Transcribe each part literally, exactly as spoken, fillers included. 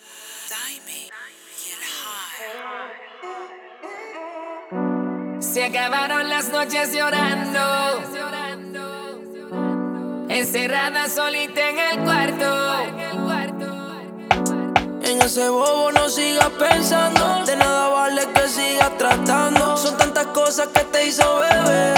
Se acabaron las noches llorando, encerrada solita en el cuarto. En ese bobo no sigas pensando, de nada vale que sigas tratando. Son tantas cosas que te hizo bebé.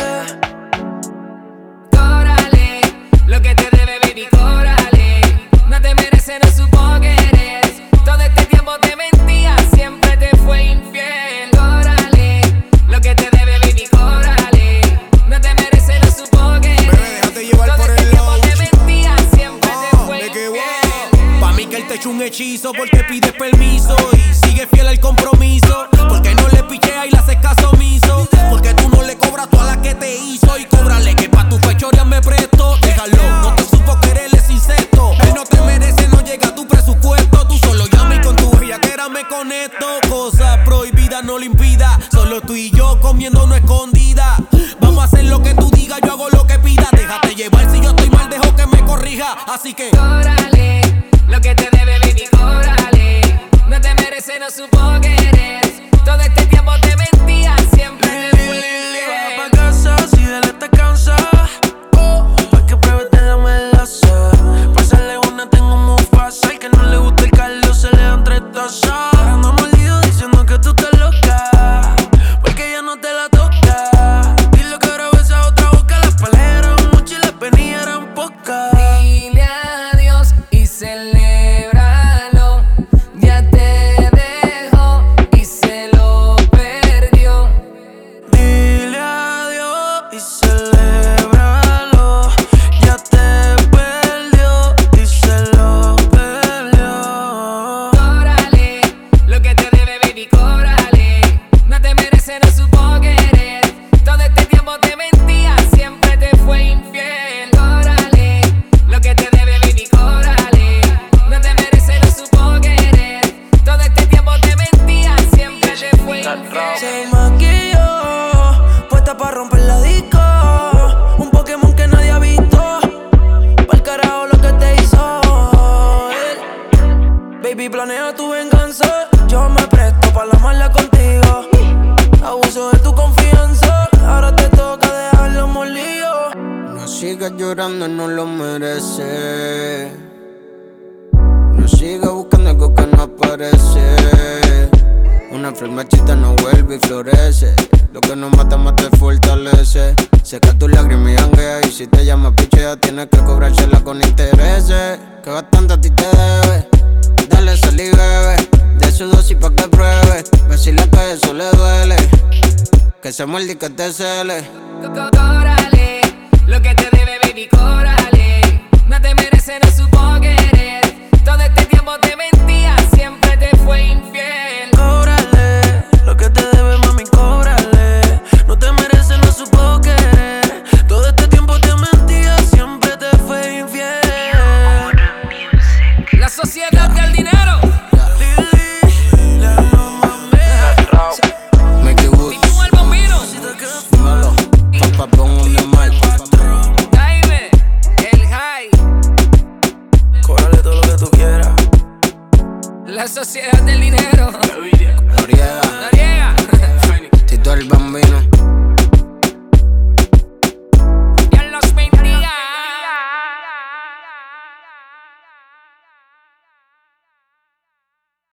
Córale, lo que te debe, baby, córale. No te mereces, no supo que eres. Todo este tiempo te mentía, siempre te fue infiel. Córale, lo que te debe, baby, córale. No te mereces, no supo que eres. Bebé, déjate llevar Todo por este el tiempo lounge. te mentía, siempre Ah, te fue de que infiel. Pa' mí que él te echó un hechizo porque pides permiso y sigue fiel al compromiso. Porque no le pichea y le haces caso omiso. Porque tú no le cobras toda la que te hizo. Y cóbrale que pa' tu fechoría me presto. Déjalo, no te supo querer, es insecto. Él no te merece, no llega a tu presupuesto. Tú solo llama y con tu bellaquera me conecto. Cosa prohibida no lo impida. Solo tú y yo comiendo no escondida. Vamos a hacer lo que tú digas, yo hago lo que pida. Déjate llevar, si yo estoy mal dejo que me corrija. Así que Córale, lo que te debe, baby, córale. No te mereces, no supo que eres. Todo este tiempo te mentía, siempre te fue infiel. Va pa' casa si de él te cansa. Oh, pa' que pruebes te dame el lazo. Pásale una, tengo un Mufasa. Al que no le gusta el Carlos se le dan tres tazas. Ando mordido diciendo que tú estás loca, porque ella no te la toca. Dile que ahora ves a otra boca. Las peleas eran muchas y las venidas eran pocas. Dile adiós y celébralo. Ya te dejó y se lo perdió. Dile adiós y celébralo. Ya te perdió y se lo perdió. Córale, lo que te debe, baby, córale. No te mereces, no supo que eres. Todo este tiempo te mentía, siempre te fue infiel. Córale, lo que te debe, baby, córale. No te mereces, no supo que eres. Todo este tiempo te mentía, siempre te fue infiel. Se maquilló, puesta pa' romper la disco. Un Pokémon que nadie ha visto. Pa'l carajo lo que te hizo él. Baby, planea tu venganza. Yo me presto pa' la mala contigo. Abuso de tu confianza. Ahora te toca dejarlo molido. No sigas llorando, no lo merece. No sigas buscando algo que no aparece. Una flor marchita no vuelve y florece. Lo que no mata, más te fortalece. Seca tus lágrimas y janguea. Y si te llama pichea, tienes que cobrársela con intereses. Que bastante a ti te debe. Dale, sal y bebe. De su dosis pa' que pruebe. Decirle que eso le duele. Que se muerde y que te cele. Córale, lo que te debe, baby, córale. No te mereces, no supo que eres. Todo este tiempo te mentía, siempre te fue infiel. Cóbrale, lo que te debe, mami, cóbrale. No te mereces, no supo querer. Todo este tiempo te mentía, siempre te fue infiel. La sociedad del dinero. Lili, la mamá me. Make it good. Y tú el bombino. Dímelo. Papá, pon un de mal. Jaime, el high. Cóbrale todo lo que tú quieras. La sociedad del dinero. Noriega. Noriega. Tito el bambino.